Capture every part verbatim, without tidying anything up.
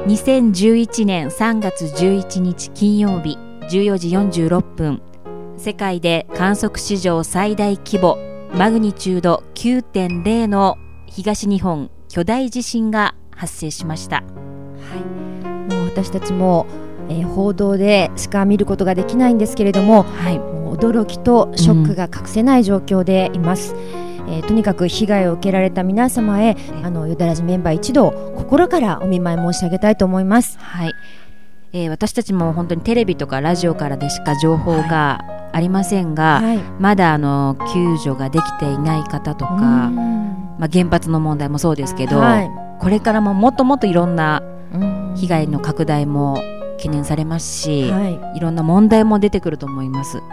にせんじゅういちねんさんがつじゅういちにち金曜日じゅうよじよんじゅうろっぷん、世界で観測史上最大規模マグニチュード きゅうてんゼロ の東日本巨大地震が発生しました。はい、 もう私たちも、えー、報道でしか見ることができないんですけれども、はい、もう驚きとショックが隠せない状況でいます。うんえー、とにかく被害を受けられた皆様へ、あのよだらじメンバー一同心からお見舞い申し上げたいと思います。 はい、えー、私たちも本当にテレビとかラジオからでしか情報がありませんが、はい、まだあの救助ができていない方とか、まあ、原発の問題もそうですけど、はい、これからももっともっといろんな被害の拡大も懸念されますし、はい、いろんな問題も出てくると思います。はい、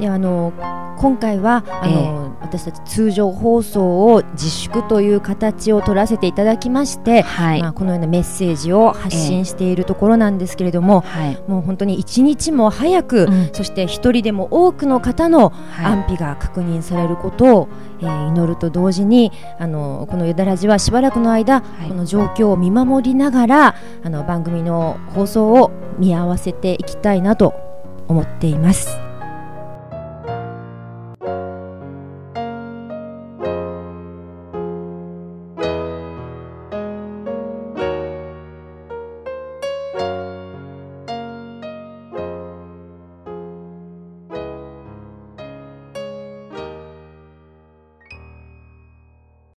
であの今回はあの、えー、私たち通常放送を自粛という形を取らせていただきまして、はいまあ、このようなメッセージを発信しているところなんですけれども、えー、もう本当に一日も早く、うん、そして一人でも多くの方の安否が確認されることを、えー、祈ると同時にあのこのよだらじはしばらくの間、はい、この状況を見守りながらあの番組の放送を見合わせていきたいなと思っています。